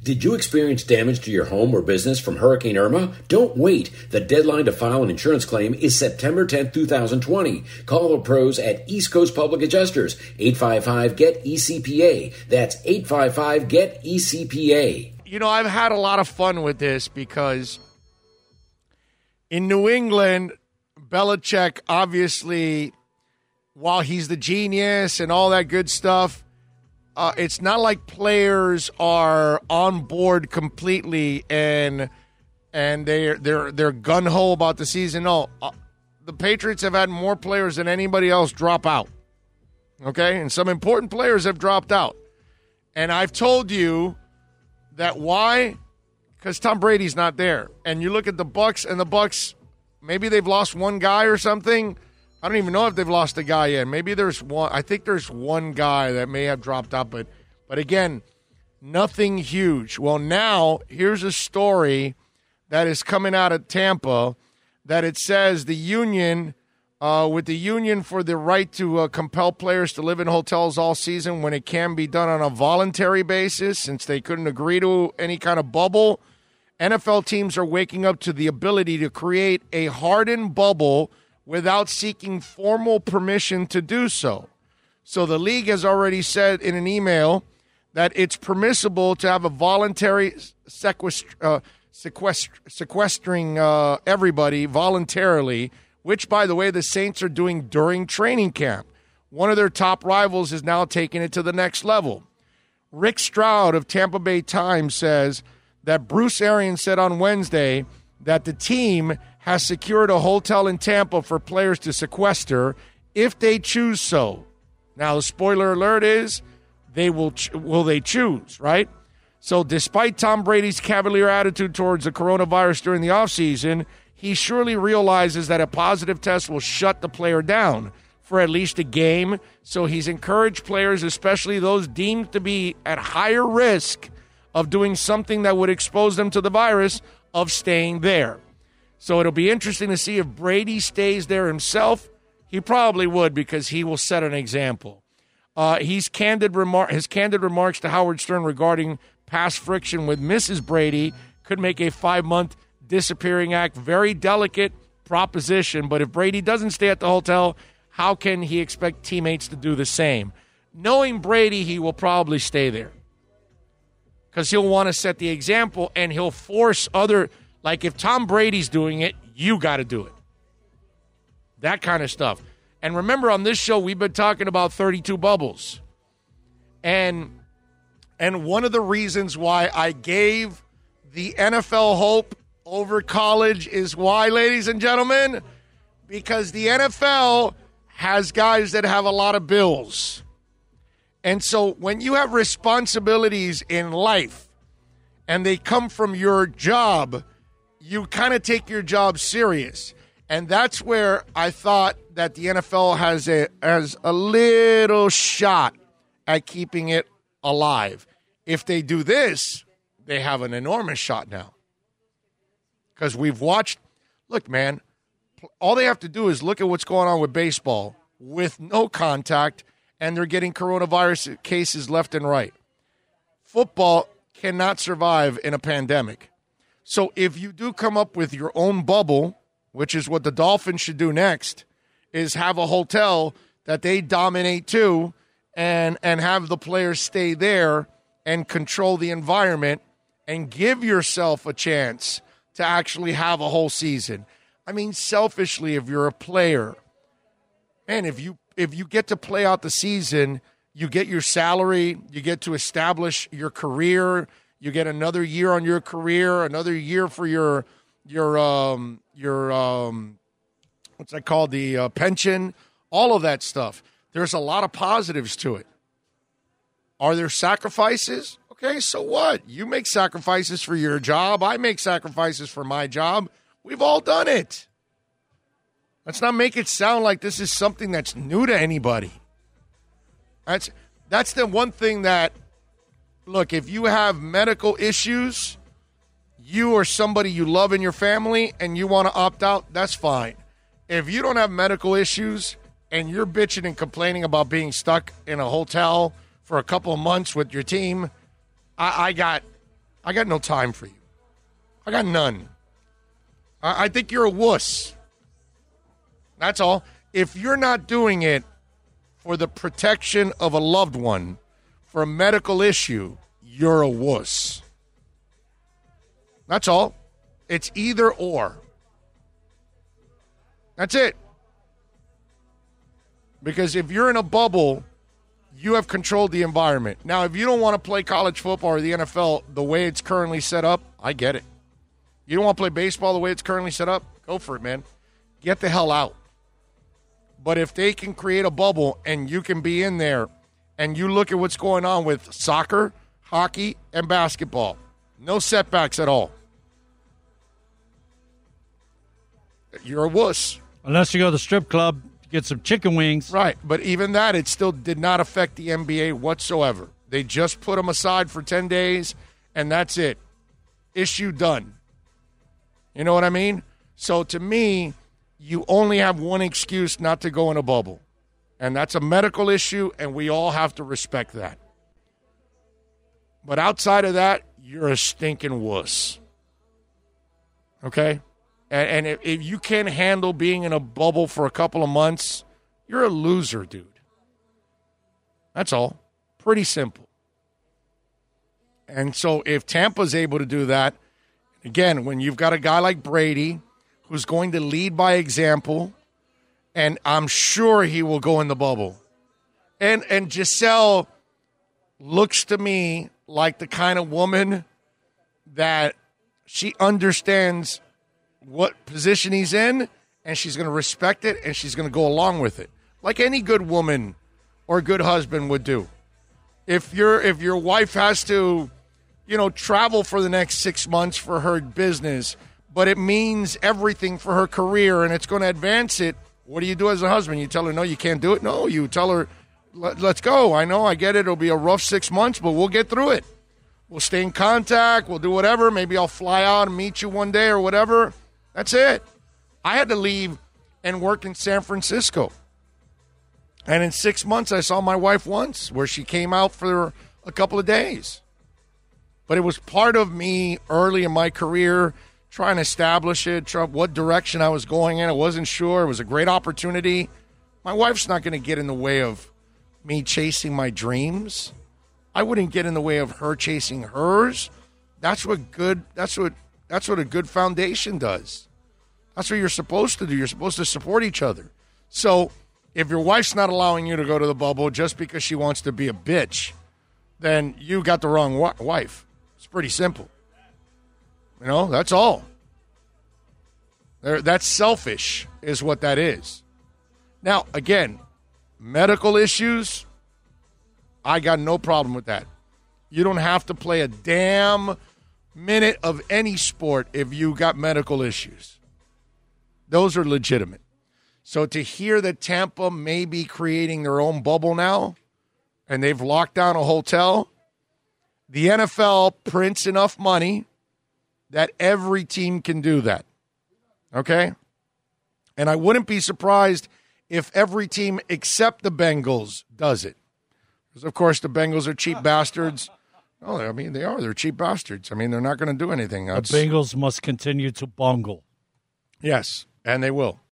Did you experience damage to your home or business from Hurricane Irma? Don't wait. The deadline to file an insurance claim is September 10th, 2020. Call the pros at East Coast Public Adjusters, 855-GET-ECPA. That's 855-GET-ECPA. You know, I've had a lot of fun with this because in New England, Belichick, obviously, while he's the genius and all that good stuff, it's not like players are on board completely and they're gun ho about the season. No, the Patriots have had more players than anybody else drop out. Okay, and some important players have dropped out. And I've told you that why? Because Tom Brady's not there. And you look at the Bucs, and the Bucs, maybe they've lost one guy or something. I don't even know if they've lost a guy yet. Maybe there's one. I think there's one guy that may have dropped out, but again, nothing huge. Well, now here's a story that is coming out of Tampa that it says the union, with the union for the right to compel players to live in hotels all season when it can be done on a voluntary basis, since they couldn't agree to any kind of bubble, NFL teams are waking up to the ability to create a hardened bubble without seeking formal permission to do so. So the league has already said in an email that it's permissible to have a voluntary sequestering everybody voluntarily, which, by the way, the Saints are doing during training camp. One of their top rivals is now taking it to the next level. Rick Stroud of Tampa Bay Times says that Bruce Arians said on Wednesday that the team has secured a hotel in Tampa for players to sequester if they choose so. Now, the spoiler alert is they will they choose, right? So despite Tom Brady's cavalier attitude towards the coronavirus during the offseason, he surely realizes that a positive test will shut the player down for at least a game. So he's encouraged players, especially those deemed to be at higher risk of doing something that would expose them to the virus, of staying there. So it'll be interesting to see if Brady stays there himself. He probably would, because he will set an example. His candid remarks to Howard Stern regarding past friction with Mrs. Brady could make a 5-month disappearing act very delicate proposition. But if Brady doesn't stay at the hotel, how can he expect teammates to do the same? Knowing Brady, he will probably stay there because he'll want to set the example, and he'll force other. Like, if Tom Brady's doing it, you got to do it. That kind of stuff. And remember, on this show, we've been talking about 32 bubbles. And one of the reasons why I gave the NFL hope over college is why, ladies and gentlemen? Because the NFL has guys that have a lot of bills. And so when you have responsibilities in life and they come from your job, you kind of take your job serious. And that's where I thought that the NFL has a little shot at keeping it alive. If they do this, they have an enormous shot now. Because we've watched, look, man, all they have to do is look at what's going on with baseball with no contact, and they're getting coronavirus cases left and right. Football cannot survive in a pandemic. So if you do come up with your own bubble, which is what the Dolphins should do next, is have a hotel that they dominate too, and have the players stay there and control the environment and give yourself a chance to actually have a whole season. I mean, selfishly, if you're a player, man, if you get to play out the season, you get your salary, you get to establish your career, you get another year on your career, another year for your what's that called, the pension, all of that stuff. There's a lot of positives to it. Are there sacrifices? Okay, so what? You make sacrifices for your job. I make sacrifices for my job. We've all done it. Let's not make it sound like this is something that's new to anybody. That's the one thing that, look, if you have medical issues, you or somebody you love in your family, and you want to opt out, that's fine. If you don't have medical issues and you're bitching and complaining about being stuck in a hotel for a couple of months with your team, I got I got no time for you. I got none. I think you're a wuss. That's all. If you're not doing it for the protection of a loved one, for a medical issue, you're a wuss. That's all. It's either or. That's it. Because if you're in a bubble, you have controlled the environment. Now, if you don't want to play college football or the NFL the way it's currently set up, I get it. You don't want to play baseball the way it's currently set up? Go for it, man. Get the hell out. But if they can create a bubble and you can be in there and you look at what's going on with soccer, hockey, and basketball, no setbacks at all. You're a wuss. Unless you go to the strip club, get some chicken wings. Right, but even that, it still did not affect the NBA whatsoever. They just put them aside for 10 days, and that's it. Issue done. You know what I mean? So to me, you only have one excuse not to go in a bubble, and that's a medical issue, and we all have to respect that. But outside of that, you're a stinking wuss. Okay? And if you can't handle being in a bubble for a couple of months, you're a loser, dude. That's all. Pretty simple. And so if Tampa's able to do that, again, when you've got a guy like Brady who's going to lead by example, and I'm sure he will go in the bubble. And Giselle looks to me like the kind of woman that she understands what position he's in, and she's going to respect it, and she's going to go along with it, like any good woman or good husband would do. If your wife has to, travel for the next 6 months for her business, but it means everything for her career and it's going to advance it, what do you do as a husband? You tell her, no, you can't do it? No, you tell her, let's go. I know, I get it. It'll be a rough 6 months, but we'll get through it. We'll stay in contact. We'll do whatever. Maybe I'll fly out and meet you one day or whatever. That's it. I had to leave and work in San Francisco. And in 6 months, I saw my wife once where she came out for a couple of days. But it was part of me early in my career trying to establish it, what direction I was going in. I wasn't sure. It was a great opportunity. My wife's not going to get in the way of me chasing my dreams. I wouldn't get in the way of her chasing hers. That's what a good foundation does. That's what you're supposed to do. You're supposed to support each other. So if your wife's not allowing you to go to the bubble just because she wants to be a bitch, then you got the wrong wife. It's pretty simple. That's all. That's selfish is what that is. Now, again, medical issues, I got no problem with that. You don't have to play a damn minute of any sport if you got medical issues. Those are legitimate. So to hear that Tampa may be creating their own bubble now, and they've locked down a hotel, the NFL prints enough money that every team can do that. Okay? And I wouldn't be surprised if every team except the Bengals does it. Because, of course, the Bengals are cheap bastards. Oh, I mean, they are. They're cheap bastards. I mean, they're not going to do anything. The Bengals must continue to bungle. Yes, and they will.